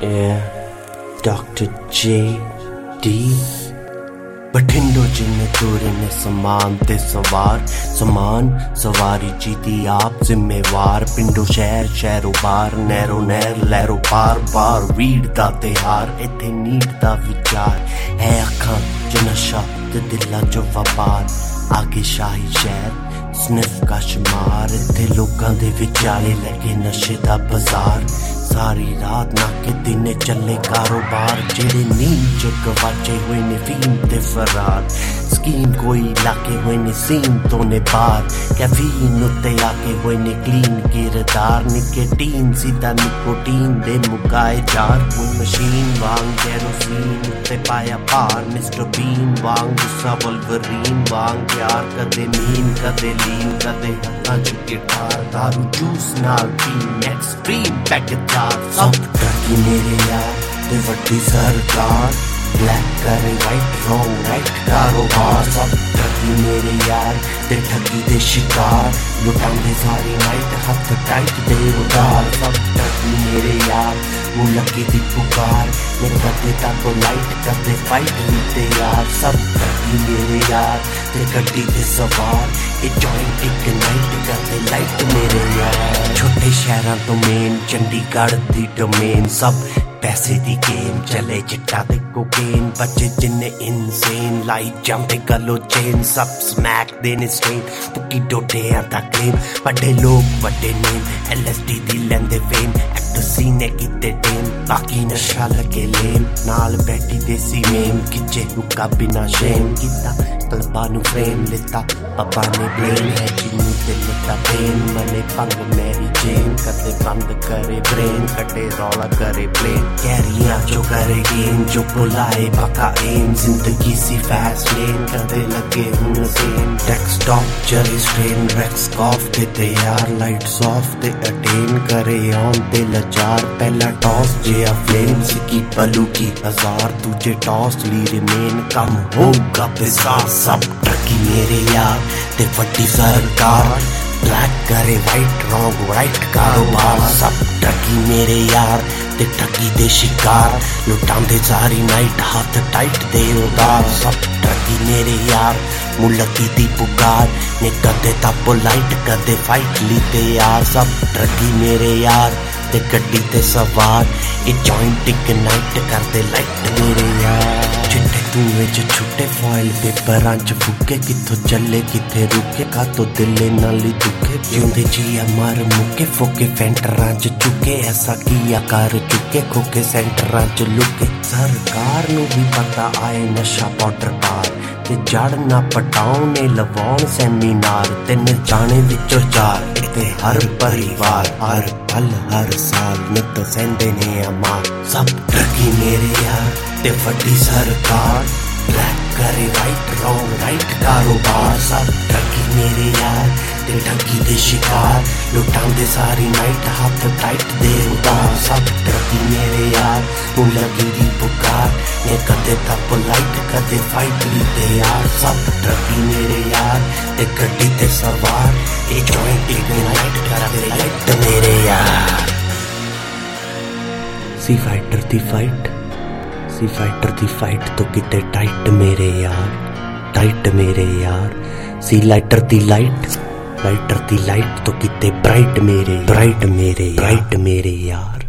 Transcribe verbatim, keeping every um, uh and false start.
Yeah, Doctor J D ਬਠਿੰਡੋ ਜਿੰਨੇ ਤੋਰੇ ਨੇ ਸਮਾਨ ਤੇ ਸਵਾਰ ਸਮਾਨ ਸਵਾਰੀ ਜੀ ਦੀ ਆਪ ਜ਼ਿੰਮੇਵਾਰ ਪਿੰਡੋ ਸ਼ਹਿਰ ਸ਼ਹਿਰੋ ਬਾਰ ਨਹਿਰੋ ਨਹਿਰ ਲਹਿਰੋ ਪਾਰ ਬਾਰ ਵੀੜ ਦਾ ਤਿਹਾਰ ਇੱਥੇ ਨੀਡ ਦਾ ਵਿਚਾਰ ਹੈ ਅੱਖਾਂ ਚ ਨਸ਼ਾ ਤੇ ਦਿਲਾਂ ਚ ਵਪਾਰ ਆਗੇ ਸ਼ਾਹੀ ਸ਼ਹਿਰ ਸਨਿਫ ਕਸ਼ਮਾਰ ਇੱਥੇ ਲੋਕਾਂ ਦੇ ਵਿਚਾਲੇ ਲੱਗੇ ਨਸ਼ੇ ਦਾ ਬਾਜ਼ਾਰ ਸਾਰੀ ਰਾਤ ਨਾ ਕਿ ਦਿਨੇ ਚੱਲੇ ਕਾਰੋਬਾਰ ਜਿਹੜੇ ਨੀਂਦ ਚ ਗਵਾਚੇ ਹੋਏ ਨੇ ਫੀਮ ਤੇ ਫਰਾਰ ਸਕੀਮ ਕੋਈ ਲਾਕੇ ਹੋਏ ਨੇ ਸੀਨ ਤੋਂ ਨੇ ਬਾਹਰ ਕੈਫੀਨ ਉੱਤੇ ਆਕੇ ਹੋਏ ਨੇ ਕਲੀਨ ਕਿਰਦਾਰ ਨਿਕੋਟੀਨ ਸਿੱਧਾ ਨਿਕੋਟੀਨ ਦੇ ਮੁਕਾਏ ਜਾਰ ਕੋਈ ਮਸ਼ੀਨ ਵਾਂਗ ਕੈਰੋਸੀਨ ਉੱਤੇ ਪਾਇਆ ਭਾਰ ਮਿਸਟਰ ਬੀਨ ਵਾਂਗ ਗੁੱਸਾ ਵਲਵਰੀਨ ਵਾਂਗ ਪਿਆਰ ਕਦੇ ਮੀਨ ਕਦੇ ਲੀਨ ਕਦੇ ਹੱਥਾਂ ਚ ਗਿਟਾਰ ਦਾਰੂ ਜੂਸ ਨਾਲ ਪੀਨ ਐਕਸਟ੍ਰੀਮ ਪੈਕੇਜ ਸਭ ਟਰਕੀ ਮੇਰੇ ਯਾਰ ਤੇ ਵੱਡੀ ਸਰਕਾਰ ਬਲੈਕ ਕਰੇ ਵਾਈਟ ਰੋਂਗ ਰਾਈਟ ਕਾਰੋਬਾਰ ਸਭ ਟਰਕੀ ਮੇਰੇ ਯਾਰ ਤੇ ਠੱਗੀ ਦੇ ਸ਼ਿਕਾਰ ਲੁਟਾਉਂਦੇ ਸਾਰੀ ਨਾਈਟ ਹੱਥ ਟਾਈਟ ਦੇ ਉਧਾਰ ਸਭ ਟਰਕੀ ਮੇਰੇ ਯਾਰ ਉਹ ਲੱਗੀ ਦੀ ਪੁਕਾਰ ਨੇ ਕਦੇ ਤੱਕ ਲਾਈਟ ਕਰਦੇ ਫਾਈਟ ਲੀਤੇ ਯਾਰ ਸਭ ਟਰਕੀ ਮੇਰੇ ਯਾਰ ਤੇ ਗੱਡੀ ਤੇ ਸਵਾਰ ਇਹ ਜੋਇੰਟ ਇੱਕ ਨਾਈਟ ਕਰਦੇ ਲਾਈਟ ਮੇਰੇ ਯਾਰ ਛੋਟੇ ਸ਼ਹਿਰਾਂ ਤੋਂ ਮੇਨ ਚੰਡੀਗੜ੍ਹ ਦੀ ਡੋਮੇਨ ਸਭ ਪੈਸੇ ਦੀ ਗੇਮ ਚਲੇ ਚਿੱਟਾ ਤੇ ਕੋਕੇਨ ਬੱਚੇ ਜਿੰਨੇ ਇਨਸੇਨ ਲਾਈ ਜਾਂਦੇ ਗਲੋ ਚੇਨ ਸਭ ਸਮੈਕ ਦੇ ਨੇ ਸਟ੍ਰੇਨ ਪੁੱਕੀ ਡੋਡਿਆਂ ਦਾ ਕਲੇਮ ਵੱਡੇ ਲੋਕ ਵੱਡੇ ਨੇਮ ਐਲ ਐਸ ਡੀ ਦੀ ਲੈਂਦੇ ਫੇਮ ਐਕਟਰ ਸੀਨੇ ਕੀਤੇ ਟੇਮ ਬਾਕੀ ਨਸ਼ਾ ਲੱਗੇ ਲੇਮ ਨਾਲ ਬੈਠੀ ਦੇਸੀ ਮੇਮ ਕਿਚੇ ਹੁੱਕਾ ਬਿਨਾ ਸ਼ੇਮ ਕੀਤਾ ਕਲਬਾਂ ਨੂੰ ਫਰੇਮ ਲਿੱਤਾ ਪਪਾ ਨੇ ਬਲੇਮ ਹੈ ਜਿੰਨੂੰ ਤੇ ਲਿੱਤਾ ਪੇਨ ਮਨੇ ਪੰਗ ਮੈਰੀ ਜੇਨ ਕਦੇ ਬੰਦ ਕਰੇ ਬ੍ਰੇਨ ਕੱਟੇ ਰੌਲਾ ਕਰੇ ਪਲੇਨ कैरिया जो करे गेम जो बुलाए पका एम जिंदगी सी फैस्ट लेन कदे लगे हुन सेम डेस्कटॉप चले स्ट्रेन रैक्स ऑफ देते यार लाइट्स ऑफ ते अटेन करे ऑन ते लचार पहला टॉस जिया फ्लेम सिकी बलू की हजार तुझे टॉस ली रिमेन कम होगा पैसा सब ट्रकी मेरे यार ते फटी सरकार ब्लैक करे वाइट रॉन्ग राइट कारोबार सब ट्रकी मेरे यार ते ठगी दे शिकार लुटांदे सारी नाइट हाथ टाइट दे उधार सब ट्रकी मेरे यार मुलकी दी पुकार ने कदे तप लाइट कदे फाइट लीते यार सब ट्रकी मेरे यार ते गड्डी ते सवार ये जॉइंट एक नाइट करते लाइट मेरे यार चिट्टे धुएं च छुट्टे फॉइल पेपरां च फुके किथों चले किथे रुके कातों दिले नाली दुखे जिउंदे जिया मार मुके फोके फेंटरां च चुके ऐसा किया कर चुके खोके सेंटरां च लुके सरकार नूं भी पता आए नशा पाउडर पार ते जड़ ना पटाउने लवाउण सैमीनार तिन जाने विचों चार इत्थे हर परिवार हर पल हर साल नित सेंदे ने अमार सब ट्रकी मेरे यार ते वड्डी सरकार ब्लैक करे वाइट रॉन्ग राइट कारोबार सब ट्रकी मेरे यार ते ठगी दे शिकार लुटांदे सारी नाइट हाथ टाइट दे उधार सब ट्रकी मेरे यार वो लगी दी पुकार ने कदे तप लाइट कदे फाइट लीते यार सब ट्रकी मेरे यार ते गड्डी ते सवार ये जॉइंट एक नाइट करदे लाइट मेरे यार सी फाइटर दी फाइट सी फाइटर दी फाइट तो किते टाइट मेरे यार टाइट मेरे यार सी लाइटर दी लाइट लाइटर दी लाइट तो किते ब्राइट मेरे ब्राइट मेरे ब्राइट मेरे यार।